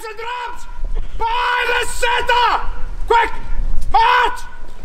Drums and drums! By the center! Quick! March!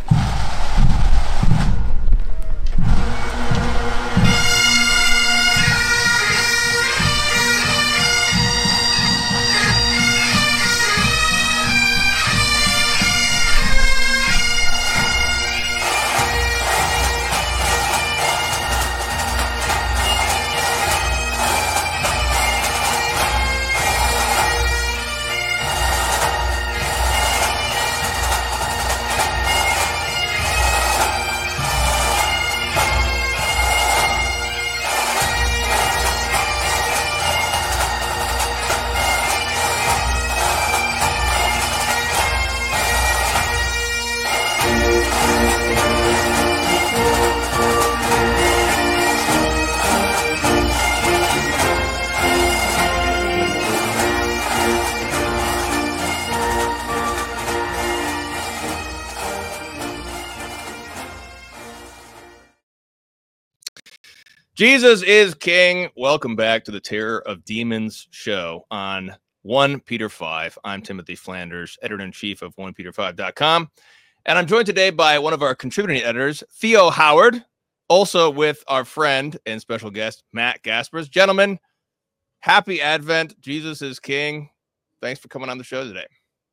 Jesus is King. Welcome back to the Terror of Demons show on 1 Peter 5. I'm Timothy Flanders, editor-in-chief of 1peter5.com. And I'm joined today by one of our contributing editors, Theo Howard, also with our friend and special guest, Matt Gaspers. Gentlemen, happy Advent. Jesus is King. Thanks for coming on the show today.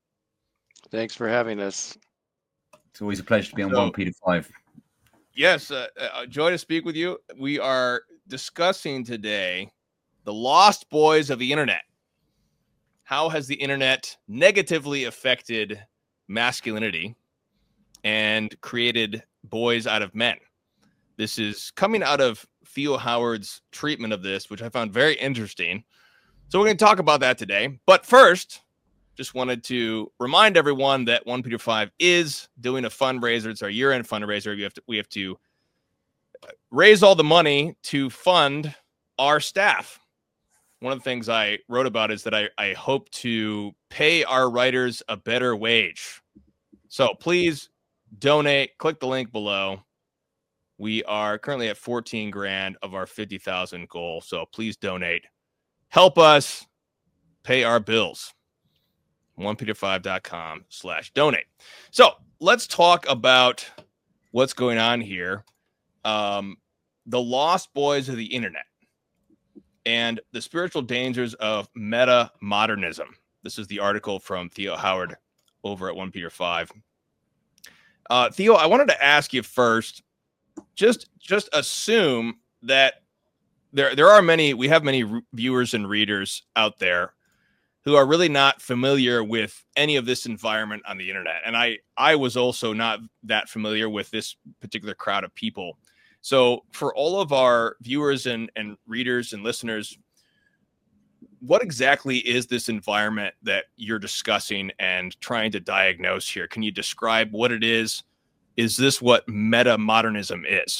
Thanks for having us. It's always a pleasure to be on 1 Peter 5. Yes, joy to speak with you. We are discussing today the lost boys of the internet. How has the internet negatively affected masculinity and created boys out of men? This is coming out of Theo Howard's treatment of this, which I found very interesting. So we're going to talk about that today. But first, just wanted to remind everyone that 1 Peter 5 is doing a fundraiser. It's our year-end fundraiser. We have to raise all the money to fund our staff. One of the things I wrote about is that I hope to pay our writers a better wage. So please donate. Click the link below. We are currently at 14 grand of our 50,000 goal. So please donate. Help us pay our bills. 1peter5.com/donate. So let's talk about what's going on here. The lost boys of the internet and the spiritual dangers of meta modernism. This is the article from Theo Howard over at 1 Peter 5. Theo, I wanted to ask you first, just assume that there are we have many viewers and readers out there who are really not familiar with any of this environment on the internet. And I was also not that familiar with this particular crowd of people. So for all of our viewers and readers and listeners, what exactly is this environment that you're discussing and trying to diagnose here? Can you describe what it is? Is this what meta-modernism is?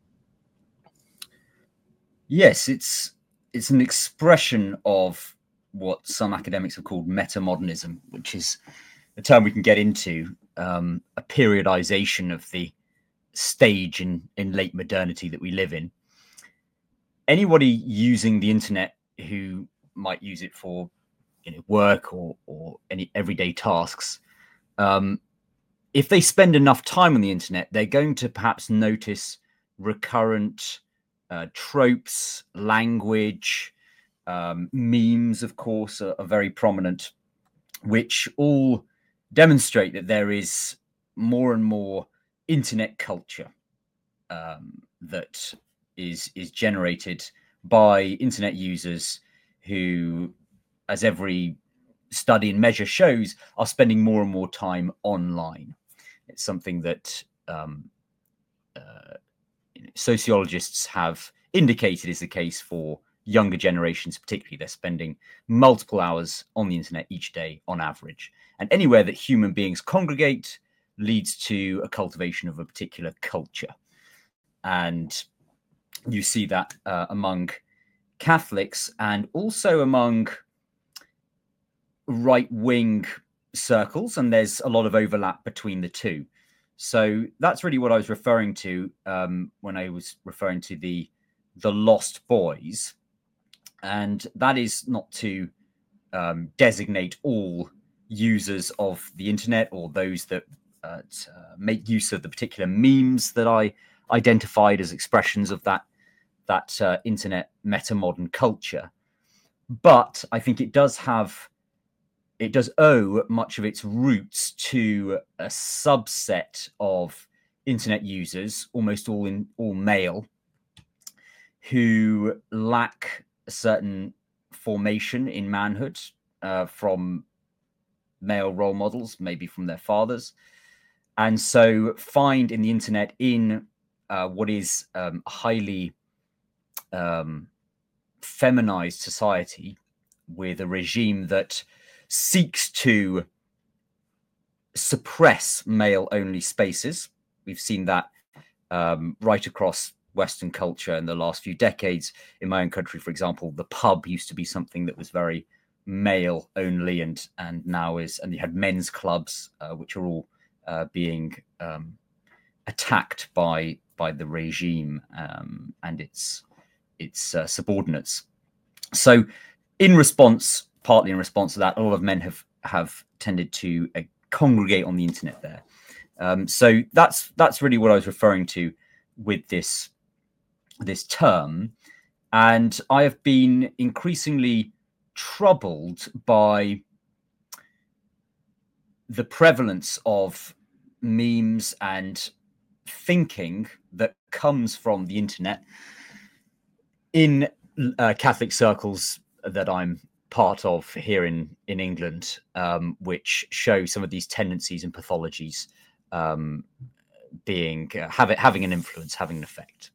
Yes, it's an expression of what some academics have called metamodernism, which is a term we can get into, a periodization of the stage in late modernity that we live in. Anybody using the internet who might use it for work or any everyday tasks, if they spend enough time on the internet, they're going to perhaps notice recurrent tropes, language, memes, of course, are very prominent, which all demonstrate that there is more and more internet culture that is generated by internet users who, as every study and measure shows, are spending more and more time online. It's something that sociologists have indicated is the case for younger generations, particularly. They're spending multiple hours on the internet each day on average. And anywhere that human beings congregate leads to a cultivation of a particular culture. And you see that among Catholics and also among right-wing circles, and there's a lot of overlap between the two. So that's really what I was referring to when I was referring to the lost boys. And that is not to designate all users of the internet, or those that make use of the particular memes that I identified as expressions of that internet meta-modern culture. But I think it does owe much of its roots to a subset of internet users, almost all male, who lack a certain formation in manhood from male role models, maybe from their fathers, and so find in the internet, in what is a highly feminized society, with a regime that seeks to suppress male-only spaces. We've seen that right across Western culture in the last few decades. In my own country, for example, the pub used to be something that was very male only, and now is, and you had men's clubs, which are all being attacked by the regime and its subordinates. So in response, partly in response to that, a lot of men have tended to congregate on the internet there. So that's really what I was referring to with this term. And I have been increasingly troubled by the prevalence of memes and thinking that comes from the internet in Catholic circles that I'm part of here in England, which show some of these tendencies and pathologies having an influence, having an effect.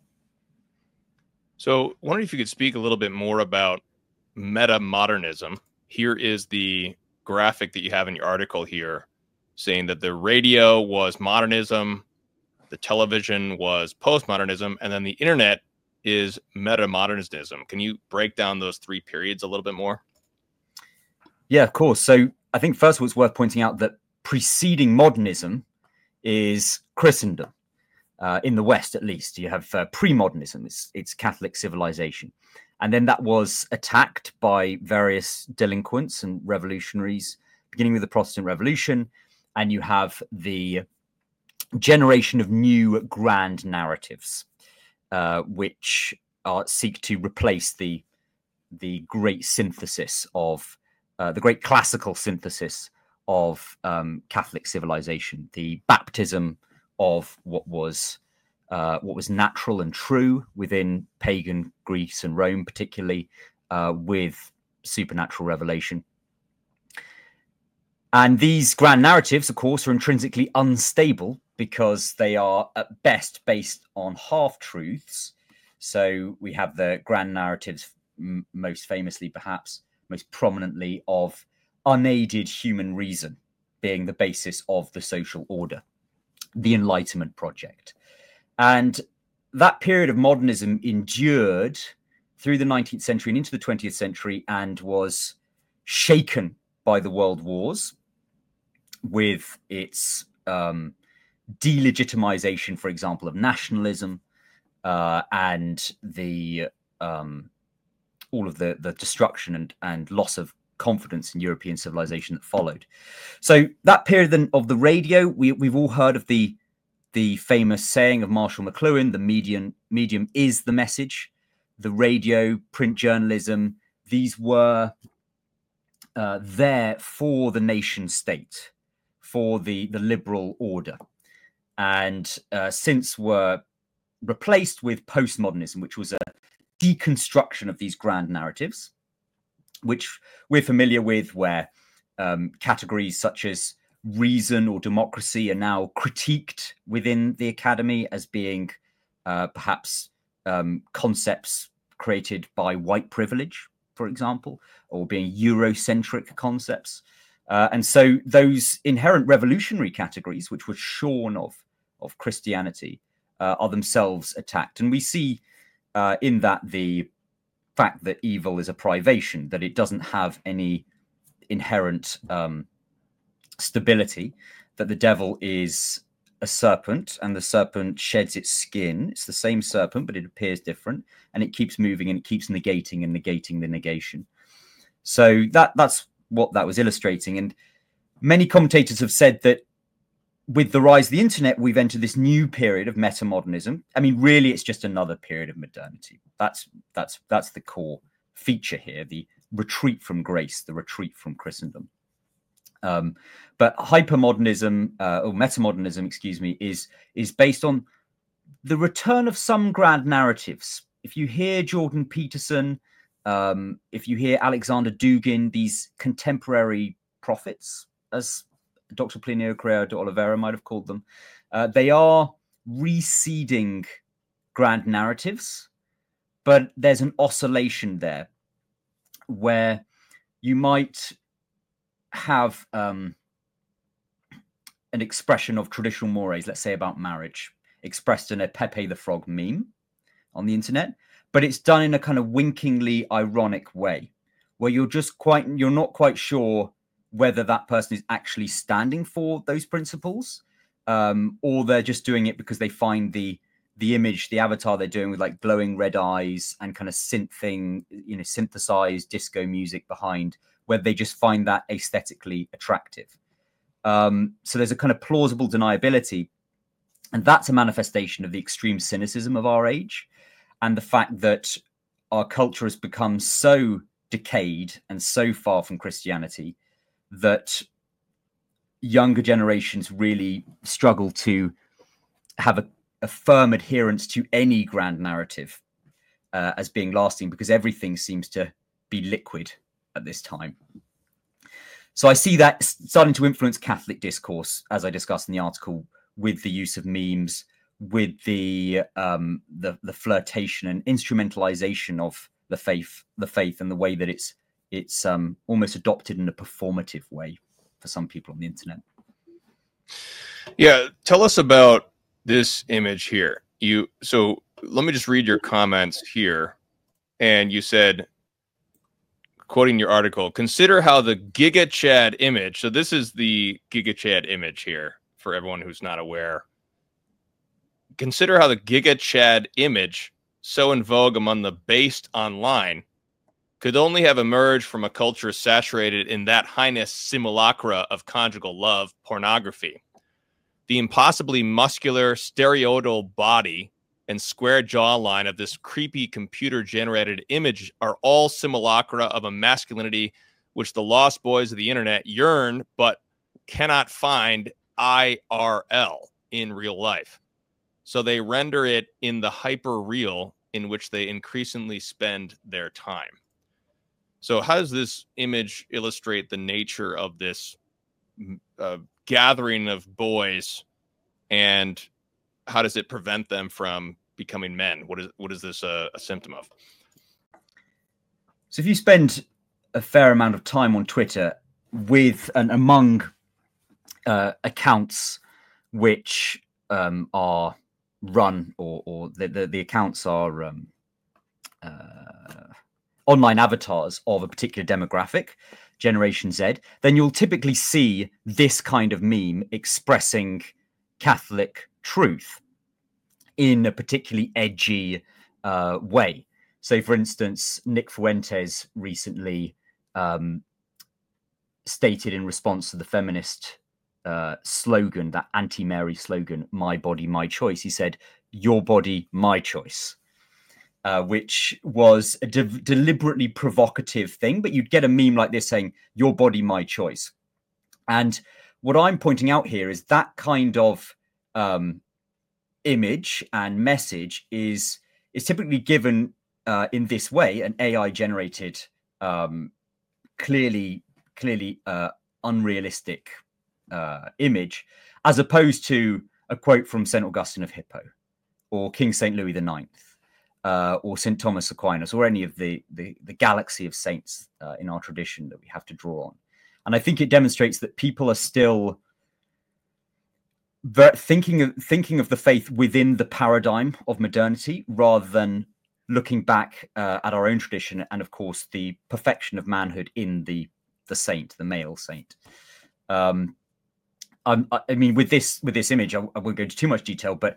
So, wondering if you could speak a little bit more about meta-modernism. Here is the graphic that you have in your article here, saying that the radio was modernism, the television was postmodernism, and then the internet is meta-modernism. Can you break down those three periods a little bit more? Yeah, of course. So I think first of all, it's worth pointing out that preceding modernism is Christendom. In the West, at least, you have pre-modernism. It's Catholic civilization. And then that was attacked by various delinquents and revolutionaries, beginning with the Protestant Revolution. And you have the generation of new grand narratives, which seek to replace the great synthesis of the great classical synthesis of Catholic civilization, the baptism of what was natural and true within pagan Greece and Rome, particularly with supernatural revelation. And these grand narratives, of course, are intrinsically unstable because they are at best based on half-truths. So we have the grand narratives, most famously, perhaps most prominently, of unaided human reason being the basis of the social order, the Enlightenment project. And that period of modernism endured through the 19th century and into the 20th century and was shaken by the world wars with its delegitimization, for example, of nationalism and the all of the destruction and loss of confidence in European civilization that followed. So that period then of the radio, we've all heard of the famous saying of Marshall McLuhan: the medium is the message. The radio, print journalism, these were there for the nation state, for the liberal order, and since were replaced with postmodernism, which was a deconstruction of these grand narratives, which we're familiar with, where categories such as reason or democracy are now critiqued within the academy as being perhaps concepts created by white privilege, for example, or being Eurocentric concepts. And so those inherent revolutionary categories, which were shorn of Christianity, are themselves attacked. And we see in that the fact that evil is a privation, that it doesn't have any inherent stability, that the devil is a serpent and the serpent sheds its skin. It's the same serpent, but it appears different, and it keeps moving and it keeps negating and negating the negation. So that's what that was illustrating. And many commentators have said that with the rise of the internet, we've entered this new period of metamodernism. I mean, really, it's just another period of modernity. That's the core feature here: the retreat from grace, the retreat from Christendom. But hypermodernism or metamodernism, excuse me, is based on the return of some grand narratives. If you hear Jordan Peterson, if you hear Alexander Dugin, these contemporary prophets, as Dr. Plinio Correa de Oliveira might have called them, they are reseeding grand narratives, but there's an oscillation there where you might have an expression of traditional mores, let's say about marriage, expressed in a Pepe the Frog meme on the internet, but it's done in a kind of winkingly ironic way where you're not quite sure whether that person is actually standing for those principles, or they're just doing it because they find the image, the avatar they're doing with like glowing red eyes and kind of synthesized disco music behind, where they just find that aesthetically attractive. So there's a kind of plausible deniability. And that's a manifestation of the extreme cynicism of our age and the fact that our culture has become so decayed and so far from Christianity that younger generations really struggle to have a firm adherence to any grand narrative as being lasting, because everything seems to be liquid at this time. So I see that starting to influence Catholic discourse, as I discussed in the article, with the use of memes, with the flirtation and instrumentalization of the faith, and the way that it's almost adopted in a performative way for some people on the internet. Yeah, tell us about this image here. So let me just read your comments here. And you said, quoting your article, consider how the Giga Chad image. So this is the Giga Chad image here for everyone who's not aware. Consider how the Giga Chad image, so in vogue among the based online, could only have emerged from a culture saturated in that heinous simulacra of conjugal love, pornography. The impossibly muscular, stereoidal body and square jawline of this creepy computer-generated image are all simulacra of a masculinity which the lost boys of the internet yearn but cannot find IRL, in real life. So they render it in the hyper-real in which they increasingly spend their time. So how does this image illustrate the nature of this gathering of boys, and how does it prevent them from becoming men? What is this a symptom of? So if you spend a fair amount of time on Twitter with and among accounts which are run or the accounts are online avatars of a particular demographic, Generation Z, then you'll typically see this kind of meme expressing Catholic truth in a particularly edgy way. So, for instance, Nick Fuentes recently stated in response to the feminist slogan, that anti-Mary slogan, "My body, my choice," he said, "Your body, my choice." Which was a deliberately provocative thing, but you'd get a meme like this saying, "Your body, my choice." And what I'm pointing out here is that kind of image and message is typically given in this way, an AI-generated, clearly unrealistic image, as opposed to a quote from St. Augustine of Hippo or King St. Louis IX. Or St. Thomas Aquinas, or any of the galaxy of saints in our tradition that we have to draw on. And I think it demonstrates that people are still thinking of the faith within the paradigm of modernity, rather than looking back at our own tradition and, of course, the perfection of manhood in the saint, the male saint. I mean, with this image, I won't go into too much detail, but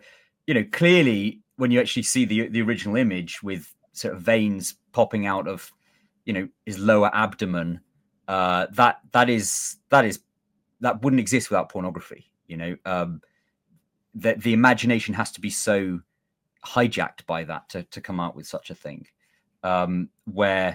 clearly, when you actually see the original image with sort of veins popping out of his lower abdomen, that wouldn't exist without pornography. That the imagination has to be so hijacked by that to come out with such a thing, where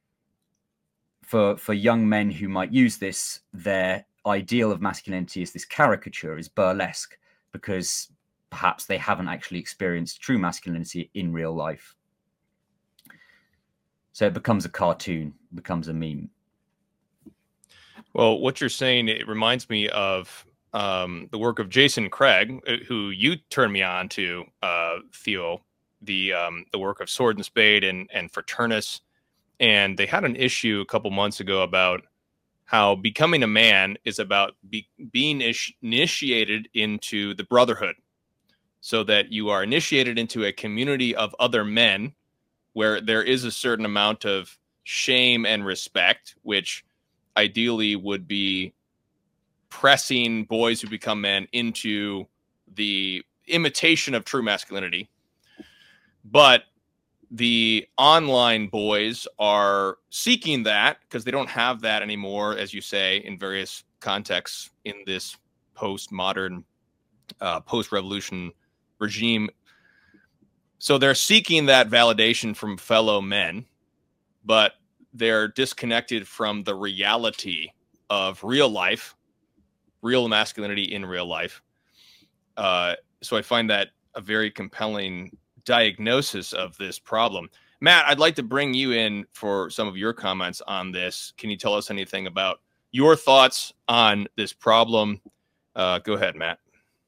for young men who might use this, their ideal of masculinity is this caricature, is burlesque, because perhaps they haven't actually experienced true masculinity in real life. So it becomes a cartoon, becomes a meme. Well, what you're saying, it reminds me of the work of Jason Craig, who you turned me on to, Theo, the work of Sword and Spade and Fraternus. And they had an issue a couple months ago about how becoming a man is about being initiated into the brotherhood, so that you are initiated into a community of other men where there is a certain amount of shame and respect, which ideally would be pressing boys who become men into the imitation of true masculinity. But the online boys are seeking that because they don't have that anymore, as you say, in various contexts in this postmodern, post-revolution regime. So they're seeking that validation from fellow men, but they're disconnected from the reality of real life, real masculinity in real life. So I find that a very compelling diagnosis of this problem. Matt, I'd like to bring you in for some of your comments on this. Can you tell us anything about your thoughts on this problem? Go ahead, Matt.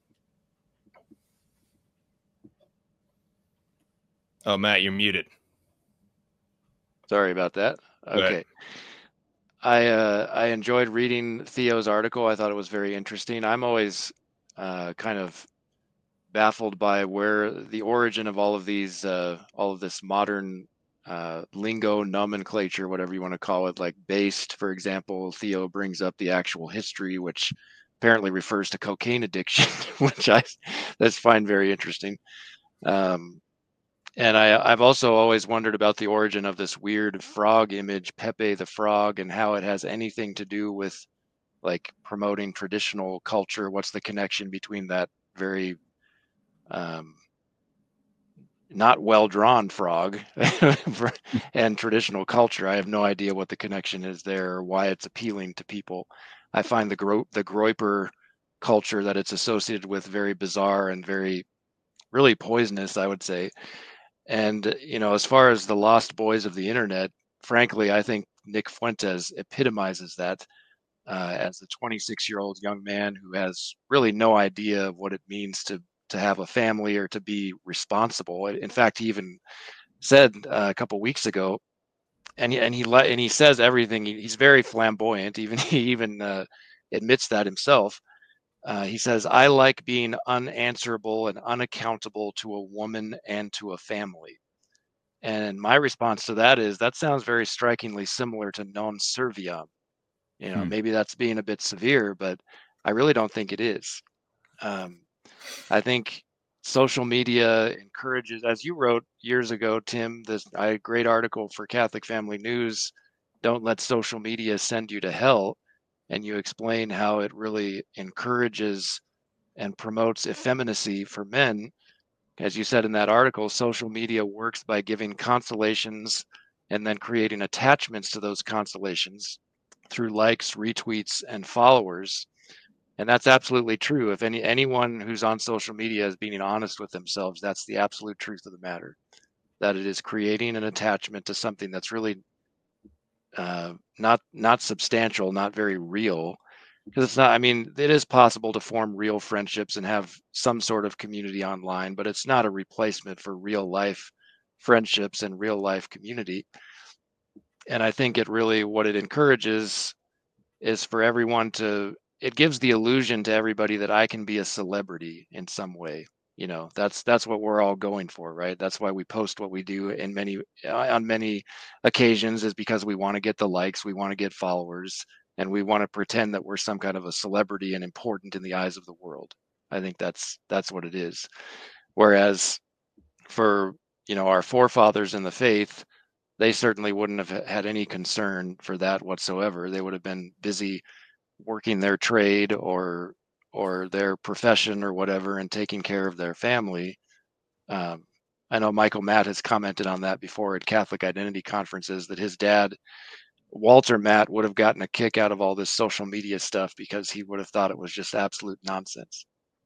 Oh, Matt, you're muted. Sorry about that. Okay. I enjoyed reading Theo's article. I thought it was very interesting. I'm always kind of baffled by where the origin of all of these, all of this modern lingo, nomenclature, whatever you want to call it, like based, for example. Theo brings up the actual history, which apparently refers to cocaine addiction, which I find very interesting. And I've also always wondered about the origin of this weird frog image, Pepe the Frog, and how it has anything to do with like promoting traditional culture. What's the connection between that very not well-drawn frog and traditional culture? I have no idea what the connection is there or why it's appealing to people. I find the Groyper culture that it's associated with very bizarre and very really poisonous, I would say. And, as far as the lost boys of the internet, frankly, I think Nick Fuentes epitomizes that as a 26-year-old young man who has really no idea of what it means to have a family or to be responsible. In fact, he even said a couple weeks ago, and he says everything. He's very flamboyant. He even admits that himself. He says, "I like being unanswerable and unaccountable to a woman and to a family." And my response to that is, that sounds very strikingly similar to non serviam. Maybe that's being a bit severe, but I really don't think it is. I think social media encourages, as you wrote years ago, Tim, a great article for Catholic Family News, "Don't Let Social Media Send You to Hell." And you explain how it really encourages and promotes effeminacy for men. As you said in that article, social media works by giving constellations and then creating attachments to those constellations through likes, retweets, and followers. And that's absolutely true. If anyone who's on social media is being honest with themselves, that's the absolute truth of the matter, that it is creating an attachment to something that's really not substantial, not very real. Because it's not, I mean, it is possible to form real friendships and have some sort of community online, but it's not a replacement for real life friendships and real life community. And I think what it encourages is for everyone it gives the illusion to everybody that I can be a celebrity in some way. That's what we're all going for, right? That's why we post what we do on many occasions, is because we want to get the likes, we want to get followers, and we want to pretend that we're some kind of a celebrity and important in the eyes of the world. I think that's what it is. Whereas for our forefathers in the faith, they certainly wouldn't have had any concern for that whatsoever. They would have been busy working their trade or their profession or whatever and taking care of their family. I know Michael Matt has commented on that before at Catholic Identity conferences, that his dad, Walter Matt, would have gotten a kick out of all this social media stuff because he would have thought it was just absolute nonsense.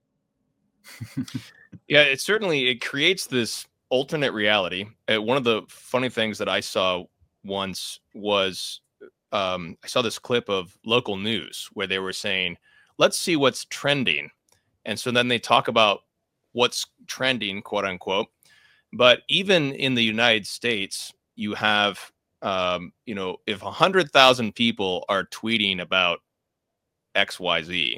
Yeah, it creates this alternate reality. One of the funny things that I saw once was I saw this clip of local news where they were saying, let's see what's trending. And so then they talk about what's trending, quote unquote. But even in the United States, you have, if 100,000 people are tweeting about XYZ,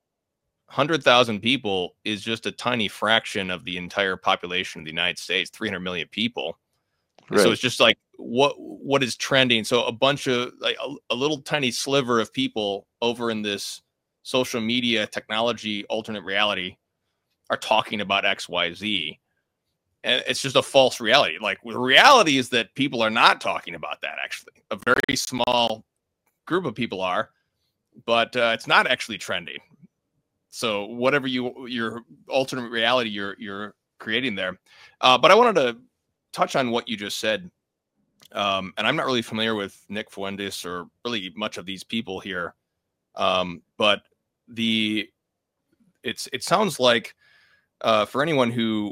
100,000 people is just a tiny fraction of the entire population of the United States, 300 million people. Right. So it's just like what is trending. So a bunch of like a little tiny sliver of people over in this social media technology alternate reality are talking about XYZ. And it's just a false reality. Like the reality is that people are not talking about that. Actually, a very small group of people are, but it's not actually trending. So whatever your alternate reality you're creating there. But I wanted to touch on what you just said. And I'm not really familiar with Nick Fuentes or really much of these people here. But it sounds like for anyone who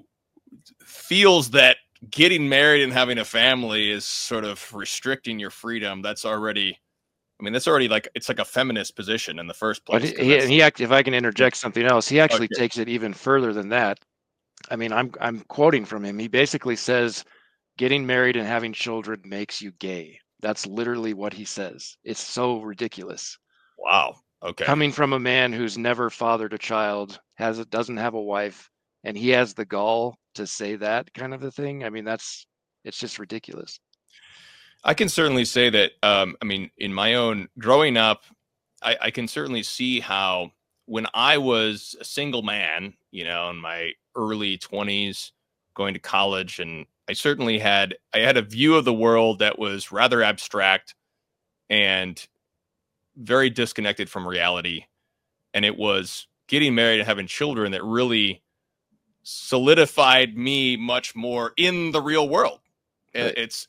feels that getting married and having a family is sort of restricting your freedom, that's already like, it's like a feminist position in the first place. But if I can interject something else, he actually takes it even further than that. I mean, I'm quoting from him. He basically says, getting married and having children makes you gay. That's literally what he says. It's so ridiculous. Wow. Okay. Coming from a man who's never fathered a child, doesn't have a wife, and he has the gall to say that kind of a thing. I mean, it's just ridiculous. I can certainly say that, in my own growing up, I can certainly see how when I was a single man, in my early 20s, going to college, and I certainly had a view of the world that was rather abstract and very disconnected from reality. And it was getting married and having children that really solidified me much more in the real world. Right. It's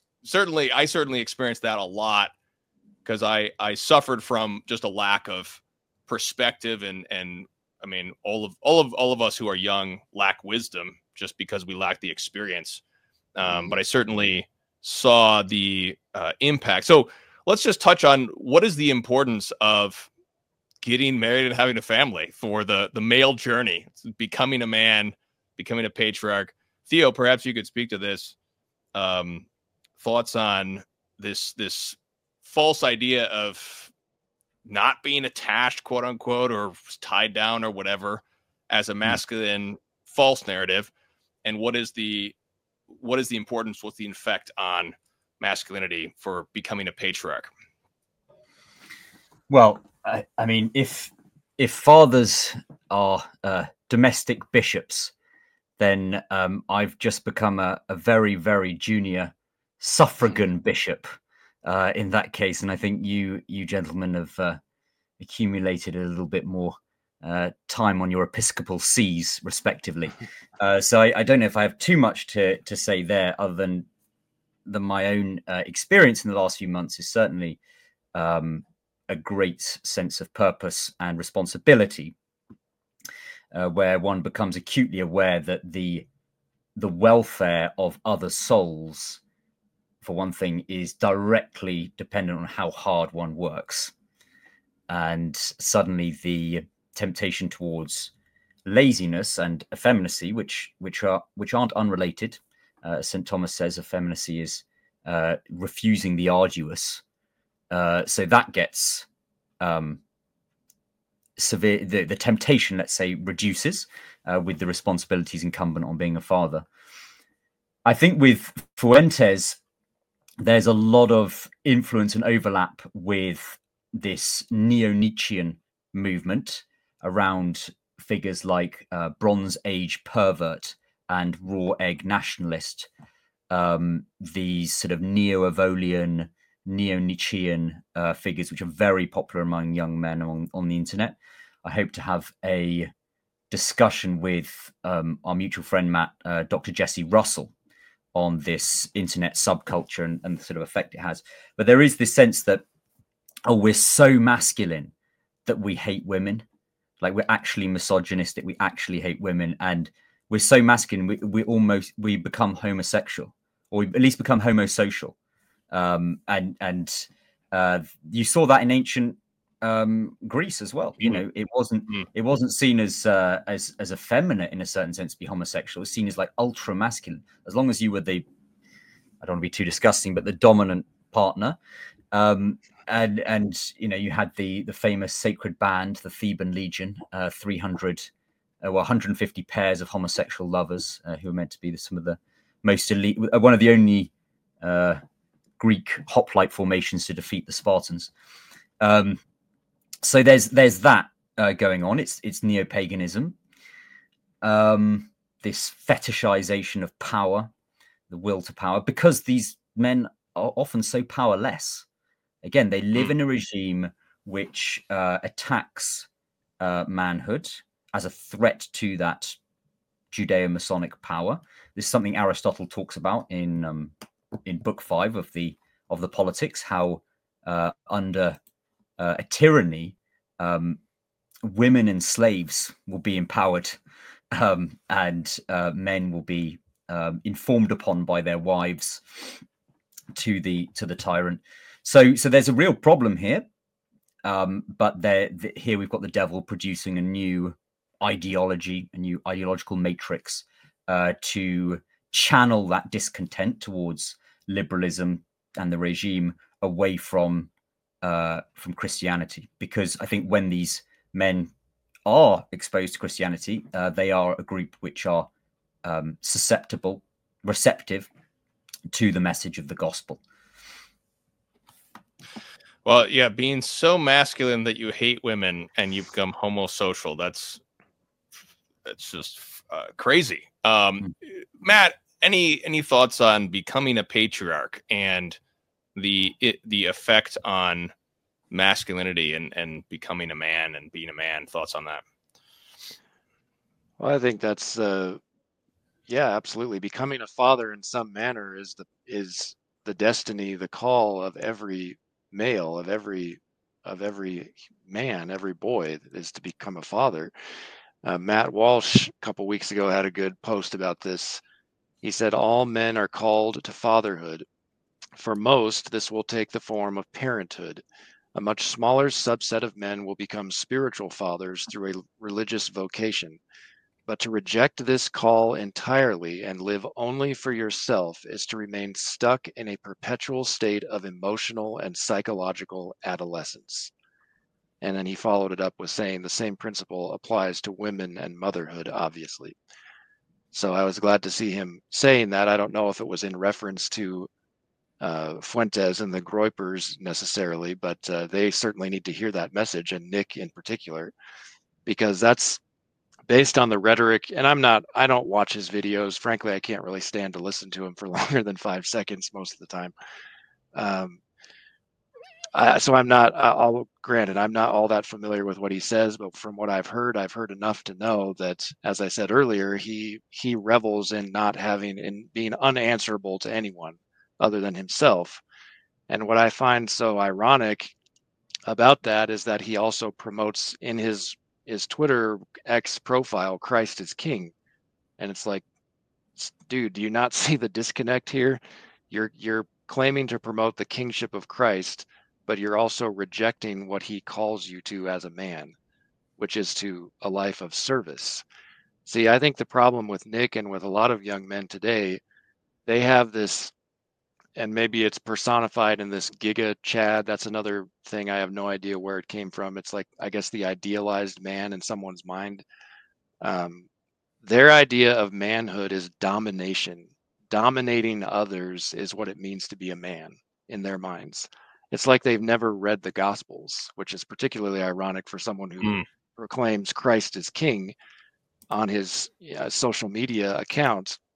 I certainly experienced that a lot because I suffered from just a lack of perspective, and I mean, all of us who are young lack wisdom just because we lack the experience. But I certainly saw the impact. So let's just touch on what is the importance of getting married and having a family for the male journey, becoming a man, becoming a patriarch. Theo, perhaps you could speak to this. Thoughts on this false idea of not being attached, quote unquote, or tied down or whatever as a masculine false narrative, and what is the importance, what's the effect on masculinity for becoming a patriarch? Well, I mean, if fathers are domestic bishops, then I've just become a very, very junior suffragan bishop in that case. And I think you gentlemen have accumulated a little bit more time on your episcopal sees, respectively. So I don't know if I have too much to say there, other than my own experience in the last few months is certainly a great sense of purpose and responsibility, where one becomes acutely aware that the welfare of other souls, for one thing, is directly dependent on how hard one works. And suddenly the temptation towards laziness and effeminacy, which aren't unrelated. St. Thomas says effeminacy is refusing the arduous. So that gets severe. The temptation, let's say, reduces with the responsibilities incumbent on being a father. I think with Fuentes, there's a lot of influence and overlap with this neo-Nietzschean movement around figures like Bronze Age pervert and raw egg nationalist, these sort of neo-Avolian, neo-Nietzschean figures, which are very popular among young men on the internet. I hope to have a discussion with our mutual friend Matt, Dr. Jesse Russell, on this internet subculture and the sort of effect it has. But there is this sense that, oh, we're so masculine that we hate women. Like, we're actually misogynistic. We actually hate women. And we're so masculine, we become homosexual, or we at least become homosocial. And you saw that in ancient Greece as well. You know, it wasn't seen as effeminate in a certain sense to be homosexual. It was seen as like ultra masculine, as long as you were I don't want to be too disgusting, but the dominant partner. And you know, you had the famous sacred band, the Theban Legion, 150 pairs of homosexual lovers who were meant to be some of the most elite, one of the only Greek hoplite formations to defeat the Spartans. So there's that going on. It's neo-paganism, this fetishization of power, the will to power, because these men are often so powerless. Again, they live in a regime which attacks manhood as a threat to that Judeo-Masonic power. This is something Aristotle talks about in Book 5 of the Politics, how under a tyranny, women and slaves will be empowered, and men will be informed upon by their wives to the tyrant. So there's a real problem here, but here we've got the devil producing a new ideology, a new ideological matrix to channel that discontent towards liberalism and the regime away from Christianity. Because I think when these men are exposed to Christianity, they are a group which are receptive to the message of the gospel. Well, yeah, being so masculine that you hate women and you become homosocial, that's just crazy. Matt, any thoughts on becoming a patriarch and the effect on masculinity and becoming a man and being a man? Thoughts on that? Well, I think that's yeah, absolutely. Becoming a father in some manner is the destiny, the call of every male, of every man, every boy, is to become a father. Matt Walsh a couple weeks ago had a good post about this. He said, all men are called to fatherhood. For most, this will take the form of parenthood. A much smaller subset of men will become spiritual fathers through a religious vocation. But to reject this call entirely and live only for yourself is to remain stuck in a perpetual state of emotional and psychological adolescence. And then he followed it up with saying the same principle applies to women and motherhood, obviously. So I was glad to see him saying that. I don't know if it was in reference to Fuentes and the Groypers necessarily, but they certainly need to hear that message, and Nick in particular, because that's based on the rhetoric. And I don't watch his videos. Frankly, I can't really stand to listen to him for longer than 5 seconds most of the time. So I'm not, granted, I'm not all that familiar with what he says, but from what I've heard enough to know that, as I said earlier, he revels in being unanswerable to anyone other than himself. And what I find so ironic about that is that he also promotes in his Twitter X profile, Christ is King. And it's like, dude, do you not see the disconnect here? You're claiming to promote the kingship of Christ, but you're also rejecting what he calls you to as a man, which is to a life of service. See, I think the problem with Nick and with a lot of young men today, they have this, and maybe it's personified in this Giga Chad. That's another thing. I have no idea where it came from. It's like, I guess, the idealized man in someone's mind. Their idea of manhood is domination. Dominating others is what it means to be a man in their minds. It's like they've never read the Gospels, which is particularly ironic for someone who proclaims Christ as King on his social media account.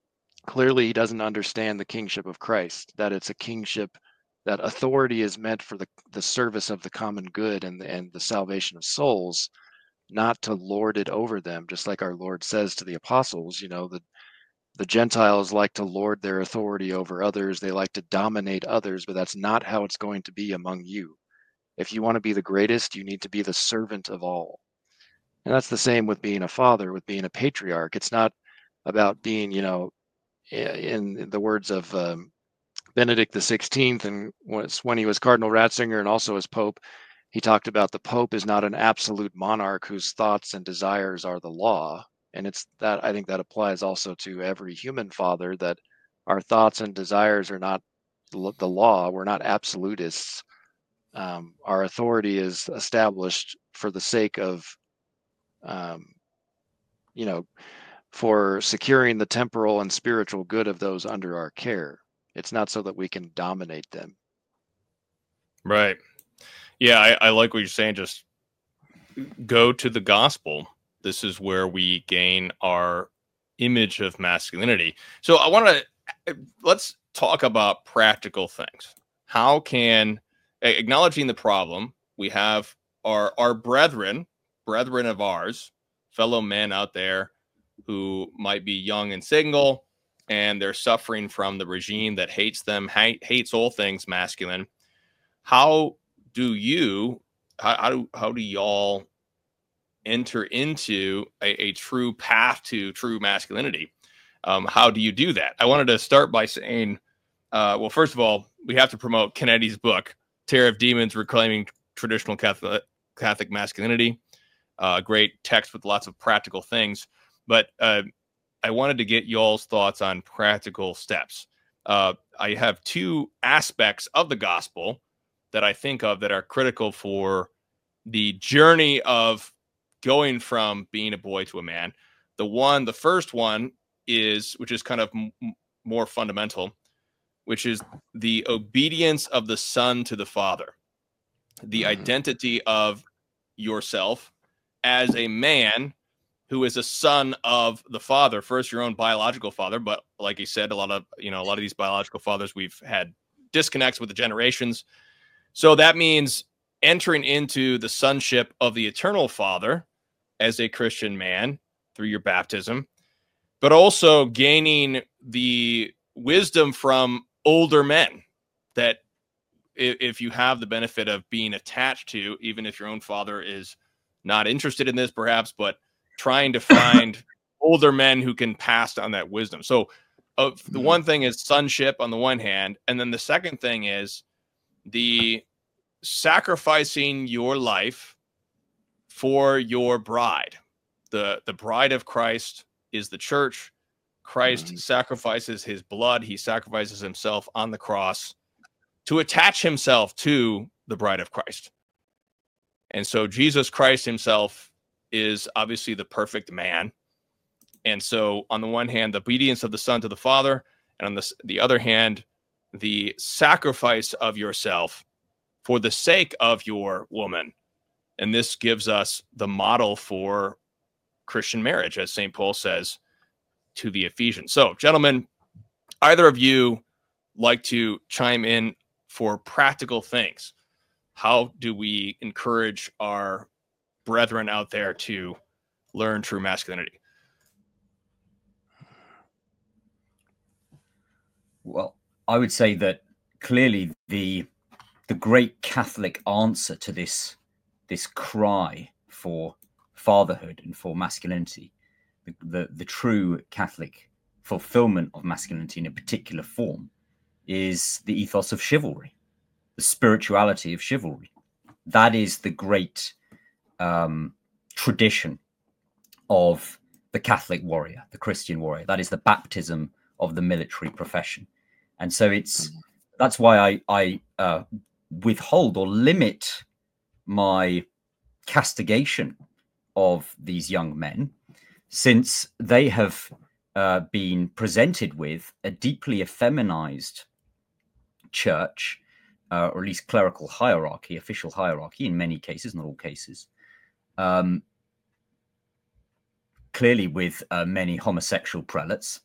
clearly he doesn't understand the kingship of Christ, that it's a kingship, that authority is meant for the service of the common good and the salvation of souls, not to lord it over them, just like our Lord says to the apostles. You know, the Gentiles like to lord their authority over others. They like to dominate others, but that's not how it's going to be among you. If you want to be the greatest, you need to be the servant of all. And that's the same with being a father, with being a patriarch. It's not about being, you know, in the words of Benedict XVI, and when he was Cardinal Ratzinger and also as Pope, he talked about the Pope is not an absolute monarch whose thoughts and desires are the law. And it's that, I think that applies also to every human father, that our thoughts and desires are not the law. We're not absolutists. Our authority is established for the sake of, you know, for securing the temporal and spiritual good of those under our care. It's not so that we can dominate them. Right. Yeah, I like what you're saying. Just go to the gospel. This is where we gain our image of masculinity. So I want to, let's talk about practical things. How can, acknowledging the problem, we have our brethren of ours, fellow men out there who might be young and single, and they're suffering from the regime that hates them, hates all things masculine. How do y'all enter into a true path to true masculinity? How do you do that? I wanted to start by saying, well, first of all, we have to promote Kennedy's book, Terror of Demons, Reclaiming Traditional Catholic Masculinity. Great text with lots of practical things. But I wanted to get y'all's thoughts on practical steps. I have two aspects of the gospel that I think of that are critical for the journey of going from being a boy to a man. The first one is, which is kind of more fundamental, which is the obedience of the son to the father, the identity of yourself as a man who is a son of the father, first your own biological father. But like you said, a lot of these biological fathers, we've had disconnects with the generations. So that means entering into the sonship of the eternal Father as a Christian man through your baptism, but also gaining the wisdom from older men that if you have the benefit of being attached to, even if your own father is not interested in this perhaps, but trying to find older men who can pass on that wisdom. So the one thing is sonship on the one hand, and then the second thing is the sacrificing your life for your bride. The bride of Christ is the church. Christ sacrifices his blood. He sacrifices himself on the cross to attach himself to the bride of Christ. And so Jesus Christ himself is obviously the perfect man. And so on the one hand, the obedience of the son to the father, and on the other hand, the sacrifice of yourself for the sake of your woman. And this gives us the model for Christian marriage, as St. Paul says to the Ephesians. So, gentlemen, either of you like to chime in for practical things? How do we encourage our brethren out there to learn true masculinity? Well, I would say that clearly the great Catholic answer to this cry for fatherhood and for masculinity, the true Catholic fulfillment of masculinity in a particular form, is the ethos of chivalry, the spirituality of chivalry. That is the great tradition of the Catholic warrior, the Christian warrior. That is the baptism of the military profession. And so that's why I withhold or limit my castigation of these young men, since they have been presented with a deeply effeminized church, or at least clerical hierarchy, official hierarchy in many cases, not all cases, clearly with many homosexual prelates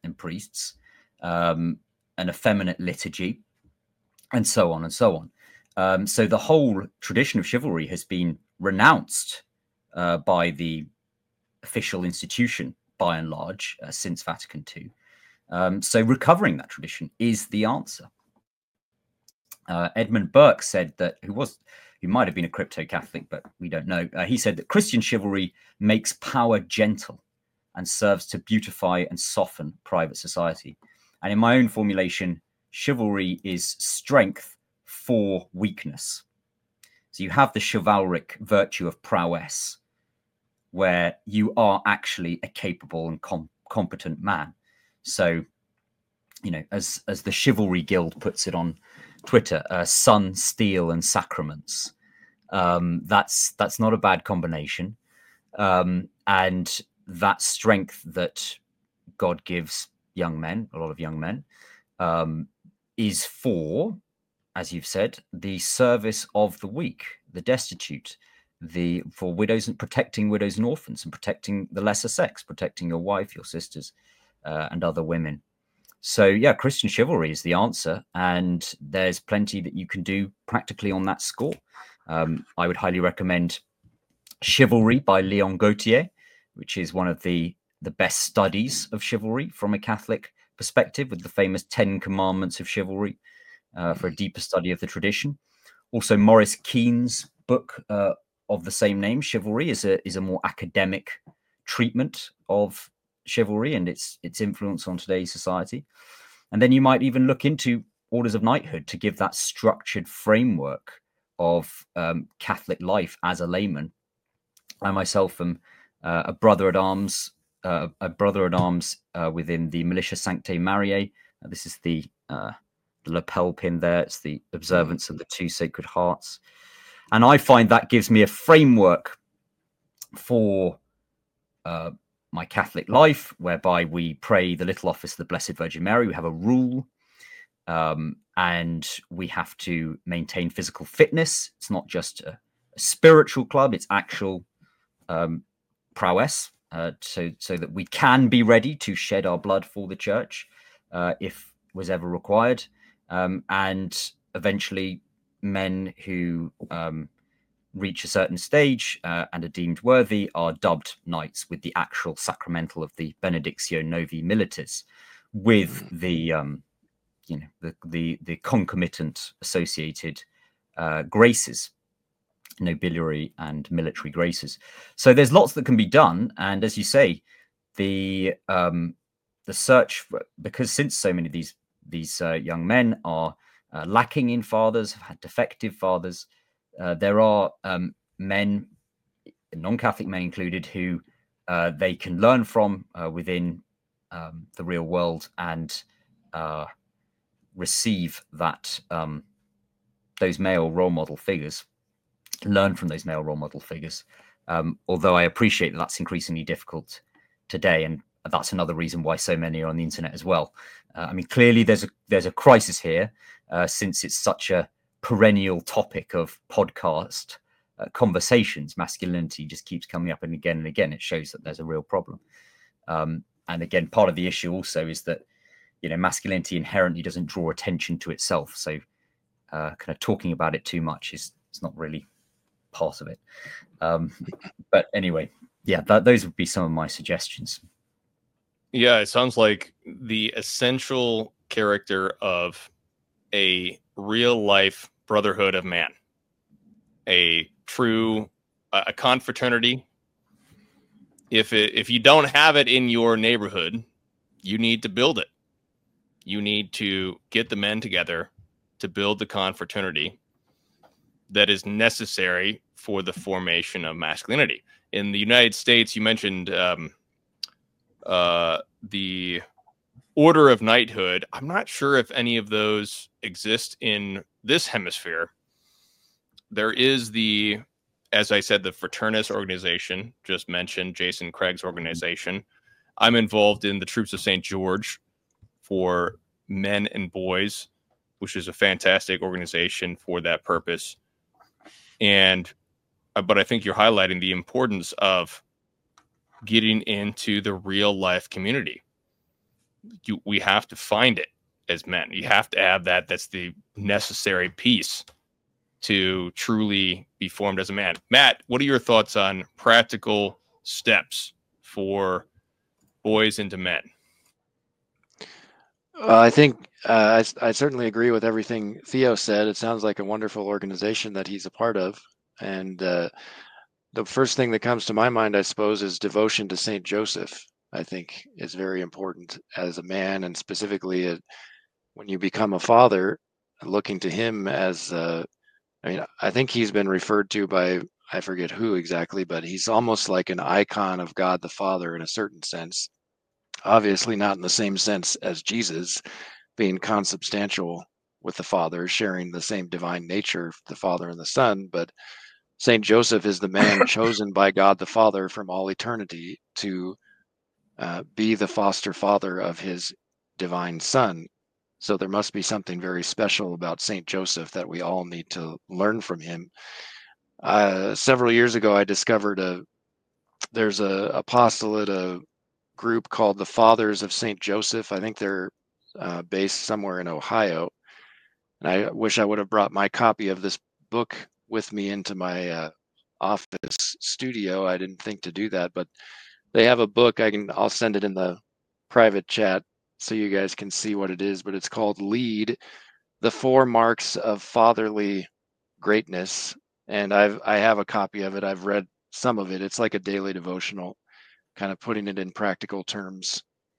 and priests, an effeminate liturgy, and so on and so on. So the whole tradition of chivalry has been renounced by the official institution, by and large, since Vatican II. So recovering that tradition is the answer. Edmund Burke said that, who might have been a crypto-Catholic, but we don't know. He said that Christian chivalry makes power gentle and serves to beautify and soften private society. And in my own formulation, chivalry is strength for weakness. So you have the chivalric virtue of prowess, where you are actually a capable and competent man. So, you know, as the Chivalry Guild puts it on Twitter, sun, steel, and sacraments. That's not a bad combination. And that strength that God gives young men, a lot of young men, is for, as you've said, the service of the weak, the destitute, for widows, and protecting widows and orphans, and protecting the lesser sex, protecting your wife, your sisters, and other women. So yeah, Christian chivalry is the answer, and there's plenty that you can do practically on that score. I would highly recommend Chivalry by Leon Gautier, which is one of the best studies of chivalry from a Catholic perspective, with the famous 10 Commandments of Chivalry, for a deeper study of the tradition. Also, Maurice Keene's book of the same name, Chivalry, is a more academic treatment of chivalry and its influence on today's society. And then you might even look into Orders of Knighthood to give that structured framework of Catholic life as a layman. I myself am a brother at arms within the Militia Sanctae Mariae. This is the lapel pin there. It's the observance of the two Sacred Hearts. And I find that gives me a framework for my Catholic life, whereby we pray the Little Office of the Blessed Virgin Mary. We have a rule, and we have to maintain physical fitness. It's not just a spiritual club, it's actual prowess, so that we can be ready to shed our blood for the church if was ever required. And eventually men who reach a certain stage and are deemed worthy are dubbed knights with the actual sacramental of the Benedictio Novi Militis, with the the concomitant associated graces, nobiliary and military graces. So there's lots that can be done, and as you say, the search because since so many of these young men are lacking in fathers, have had defective fathers. There are men, non-Catholic men included, who they can learn from within the real world and receive that those male role model figures, learn from those male role model figures. Although I appreciate that that's increasingly difficult today, and that's another reason why so many are on the internet as well. I mean, clearly there's a crisis here, since it's such a perennial topic of podcast conversations. Masculinity just keeps coming up and again. It shows that there's a real problem. And again, part of the issue also is that, you know, masculinity inherently doesn't draw attention to itself. So kind of talking about it too much is not really part of it. But anyway, yeah, those would be some of my suggestions. Yeah, it sounds like the essential character of a real life brotherhood of man, a true a confraternity. If you don't have it in your neighborhood, you need to build it. You need to get the men together to build the confraternity that is necessary for the formation of masculinity. In the United States, you mentioned the Order of Knighthood. I'm not sure if any of those exist in this hemisphere. There is as I said, the Fraternus organization, just mentioned, Jason Craig's organization. I'm involved in the Troops of St. George for men and boys, which is a fantastic organization for that purpose. But I think you're highlighting the importance of getting into the real life community. we have to find it as men. You have to have that. That's the necessary piece to truly be formed as a man. Matt, what are your thoughts on practical steps for boys into men? I think I certainly agree with everything Theo said. It sounds like a wonderful organization that he's a part of. And the first thing that comes to my mind, I suppose, is devotion to Saint Joseph. I think is very important as a man, and specifically when you become a father, looking to him as, I think he's been referred to by, I forget who exactly, but he's almost like an icon of God the Father in a certain sense. Obviously not in the same sense as Jesus, being consubstantial with the Father, sharing the same divine nature, the Father and the Son, but Saint Joseph is the man chosen by God the Father from all eternity to be the foster father of his divine Son. So there must be something very special about Saint Joseph that we all need to learn from him. Several years ago, I discovered there's a apostolate, a group called the Fathers of Saint Joseph. I think they're based somewhere in Ohio. And I wish I would have brought my copy of this book with me into my office studio. I didn't think to do that, but they have a book. I'll send it in the private chat so you guys can see what it is, but it's called Lead: The 4 Marks of Fatherly Greatness. And I have a copy of it. I've read some of it. It's like a daily devotional, kind of putting it in practical terms.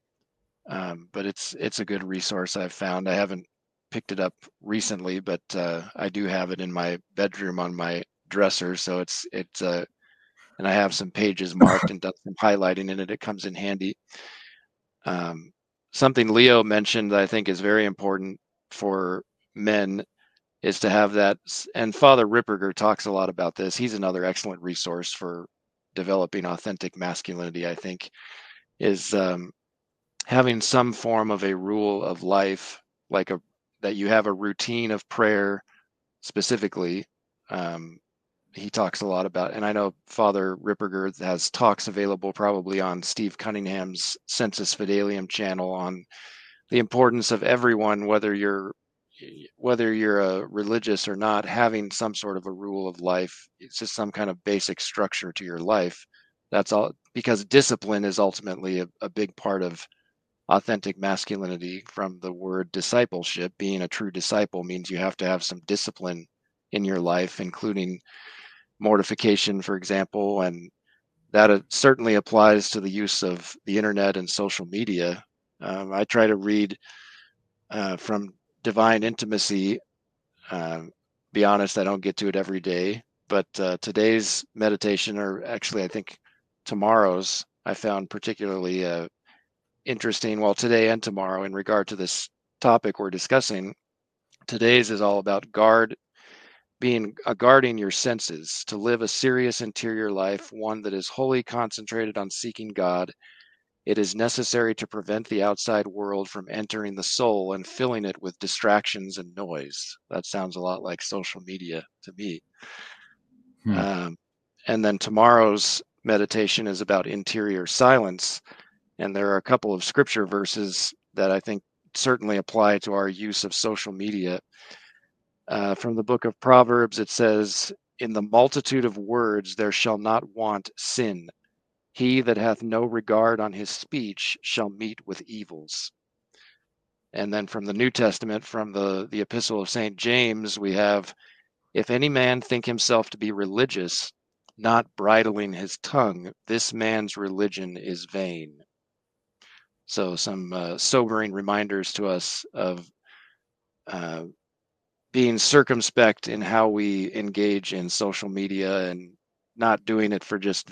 But it's a good resource I've found. I haven't picked it up recently, but I do have it in my bedroom on my dresser. So it's and I have some pages marked and done some highlighting in it. It comes in handy. Something Leo mentioned that I think is very important for men is to have that, and Father Ripperger talks a lot about this. He's another excellent resource for developing authentic masculinity, I think, is having some form of a rule of life, like that you have a routine of prayer specifically. He talks a lot about, and I know Father Ripperger has talks available probably on Steve Cunningham's Sensus Fidelium channel on the importance of everyone, whether you're a religious or not, having some sort of a rule of life. It's just some kind of basic structure to your life. That's all, because discipline is ultimately a big part of authentic masculinity. From the word discipleship, being a true disciple means you have to have some discipline in your life, including mortification, for example, and that certainly applies to the use of the internet and social media. I try to read from Divine Intimacy. Be honest, I don't get to it every day, but today's meditation, or actually I think tomorrow's, I found particularly interesting. Well, today and tomorrow, in regard to this topic we're discussing, today's is all about guarding your senses, to live a serious interior life, one that is wholly concentrated on seeking God. It is necessary to prevent the outside world from entering the soul and filling it with distractions and noise. That sounds a lot like social media to me. And then tomorrow's meditation is about interior silence. And there are a couple of scripture verses that I think certainly apply to our use of social media. From the book of Proverbs, it says, "In the multitude of words there shall not want sin. He that hath no regard on his speech shall meet with evils." And then from the New Testament, from the Epistle of St. James, we have, "If any man think himself to be religious, not bridling his tongue, this man's religion is vain." So some sobering reminders to us of being circumspect in how we engage in social media, and not doing it for just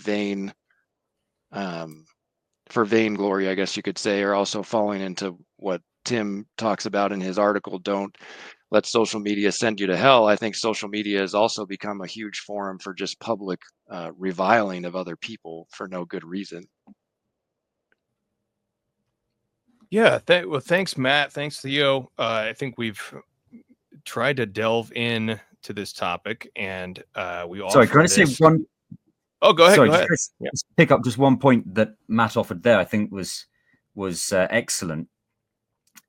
for vainglory, I guess you could say, or also falling into what Tim talks about in his article, "Don't let social media send you to hell." I think social media has also become a huge forum for just public reviling of other people for no good reason. Yeah. Well, thanks, Matt. Thanks, Theo. I think we've tried to delve in to this topic, and we offer. Sorry, can I say one? Oh, go ahead. Sorry, go ahead. Just pick up just one point that Matt offered there. I think was excellent.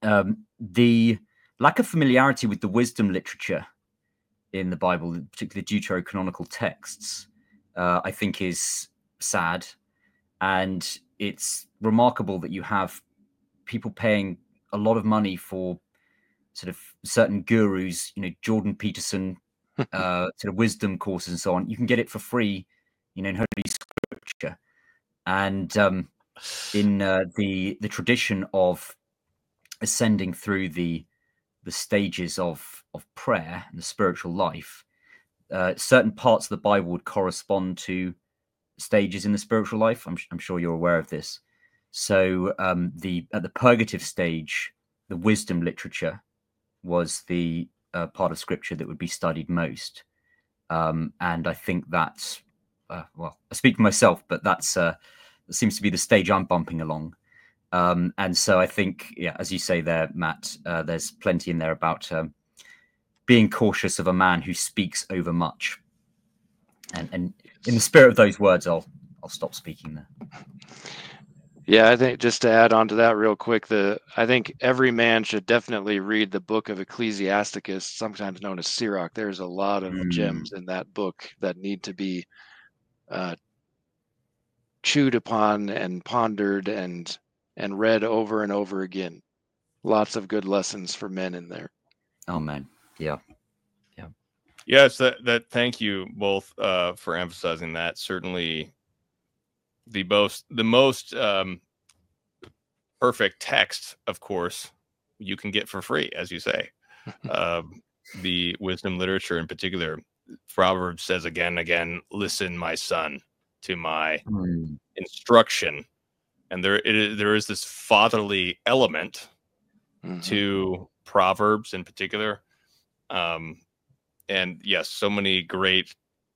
The lack of familiarity with the wisdom literature in the Bible, particularly deuterocanonical texts, I think is sad. And it's remarkable that you have people paying a lot of money for sort of certain gurus, Jordan Peterson, sort of wisdom courses and so on. You can get it for free, in Holy Scripture. And in the tradition of ascending through the stages of prayer and the spiritual life, certain parts of the Bible would correspond to stages in the spiritual life. I'm sure you're aware of this. So at the purgative stage, the wisdom literature was the part of Scripture that would be studied most. And I think that's well, I speak for myself, but that seems to be the stage I'm bumping along. And so I think, yeah, as you say there, Matt, there's plenty in there about being cautious of a man who speaks over much. And in the spirit of those words, I'll stop speaking there. Yeah, I think just to add on to that real quick, I think every man should definitely read the book of Ecclesiasticus, sometimes known as Sirach. There's a lot of gems in that book that need to be chewed upon and pondered and read over and over again. Lots of good lessons for men in there. Oh man, yeah. Yes, that. Thank you both for emphasizing that. Certainly, the most perfect text, of course, you can get for free, as you say. The wisdom literature, in particular, Proverbs says again and again, "Listen, my son, to my instruction." And there is this fatherly element to Proverbs, in particular. And yes, so many great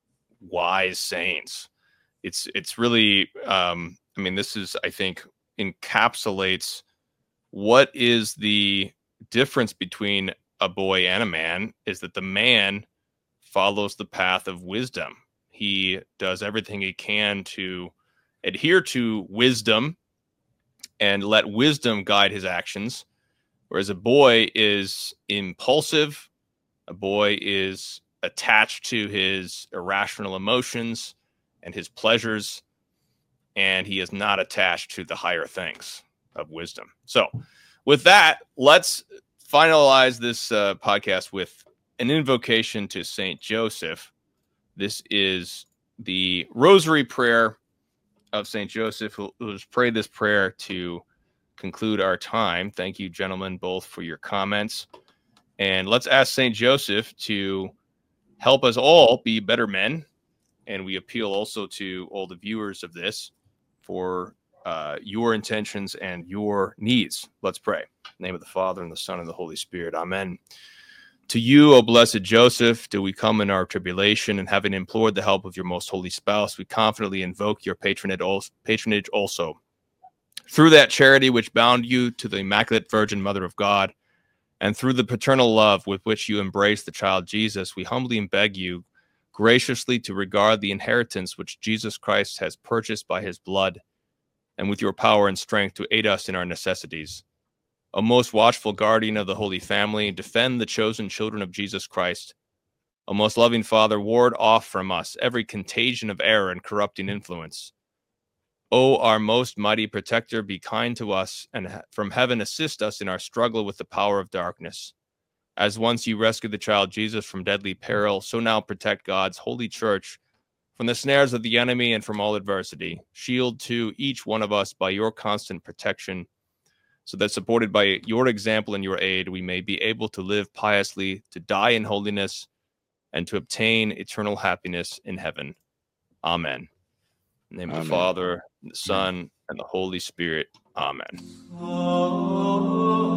wise sayings. It's really, this is, I think, encapsulates what is the difference between a boy and a man, is that the man follows the path of wisdom. He does everything he can to adhere to wisdom and let wisdom guide his actions, whereas a boy is impulsive. A boy is attached to his irrational emotions and his pleasures, and he is not attached to the higher things of wisdom. So with that, let's finalize this podcast with an invocation to Saint Joseph. This is the Rosary Prayer of Saint Joseph, who has prayed this prayer to conclude our time. Thank you, gentlemen, both for your comments. And let's ask Saint Joseph to help us all be better men. And we appeal also to all the viewers of this for your intentions and your needs. Let's pray. In the name of the Father, and the Son, and the Holy Spirit. Amen. To you, O blessed Joseph, do we come in our tribulation, and having implored the help of your most holy spouse, we confidently invoke your patronage also. Through that charity which bound you to the Immaculate Virgin Mother of God, and through the paternal love with which you embrace the child Jesus, we humbly beg you graciously to regard the inheritance which Jesus Christ has purchased by his blood, and with your power and strength to aid us in our necessities. O most watchful guardian of the Holy Family, defend the chosen children of Jesus Christ. O most loving Father, ward off from us every contagion of error and corrupting influence. O our most mighty protector, be kind to us, and from heaven assist us in our struggle with the power of darkness. As once you rescued the child Jesus from deadly peril, so now protect God's holy church from the snares of the enemy and from all adversity. Shield to each one of us by your constant protection, so that supported by your example and your aid, we may be able to live piously, to die in holiness, and to obtain eternal happiness in heaven. Amen. In the name of the Father, and the Son, and the Holy Spirit. Amen.